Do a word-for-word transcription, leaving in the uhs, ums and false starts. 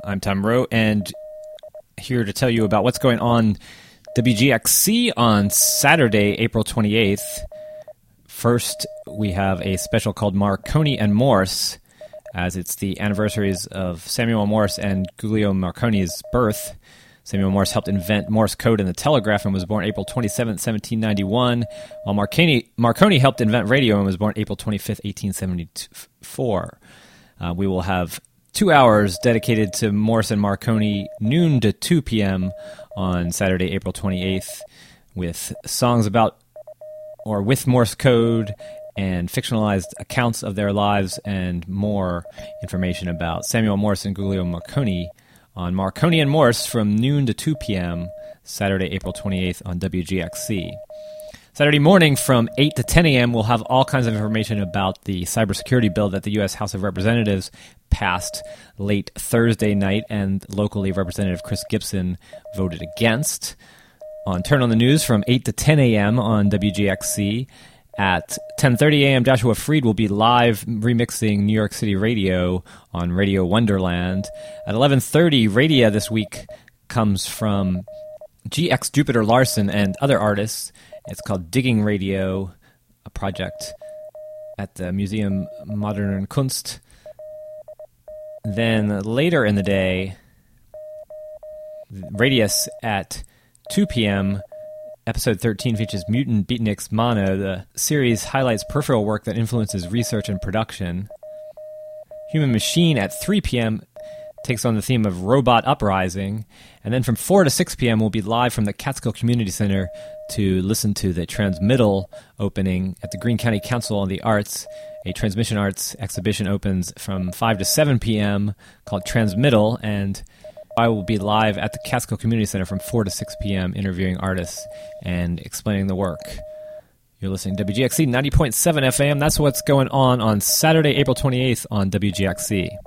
I'm Tom Rowe, and here to tell you about what's going on W G X C on Saturday, April twenty-eighth. First, we have a special called Marconi and Morse, as it's the anniversaries of Samuel Morse and Giulio Marconi's birth. Samuel Morse helped invent Morse code and the telegraph and was born April twenty-seventh, seventeen ninety-one, while Marconi, Marconi helped invent radio and was born April twenty-fifth, eighteen seventy-four. Uh, we will have two hours dedicated to Morse and Marconi, noon to two p.m. on Saturday, April twenty-eighth, with songs about or with Morse code and fictionalized accounts of their lives and more information about Samuel Morse and Giulio Marconi on Marconi and Morse from noon to two p.m. Saturday, April twenty-eighth on W G X C. Saturday morning from eight to ten a.m. we'll have all kinds of information about the cybersecurity bill that the U S House of Representatives passed late Thursday night and locally Representative Chris Gibson voted against. On Turn on the News from eight to ten a.m. on W G X C. At ten thirty a.m., Joshua Freed will be live remixing New York City radio on Radio Wonderland. At eleven thirty, Radio this week comes from G X Jupiter Larson and other artists. It's called Digging Radio, a project at the Museum Moderne Kunst. Then later in the day, Radius at two p.m., Episode thirteen features Mutant Beatniks Mono. The series highlights peripheral work that influences research and production. Human Machine at three p.m. takes on the theme of Robot Uprising. And then from four to six p.m. we'll be live from the Catskill Community Center to listen to the Transmittal opening at the Greene County Council on the Arts. A transmission arts exhibition opens from five to seven p.m. called Transmittal, and I will be live at the Catskill Community Center from four to six p.m. interviewing artists and explaining the work. You're listening to W G X C ninety point seven F M. That's what's going on on Saturday, April twenty-eighth on W G X C.